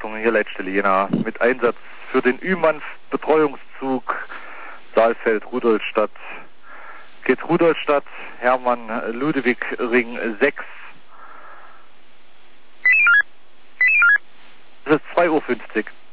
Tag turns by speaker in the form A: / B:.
A: Leitung, hier Leitstelle Jena, mit Einsatz für den Ümann-Betreuungszug Saalfeld-Rudolstadt. Geht Rudolstadt, Hermann Ludwig Ring 6. Es ist 2:50 Uhr.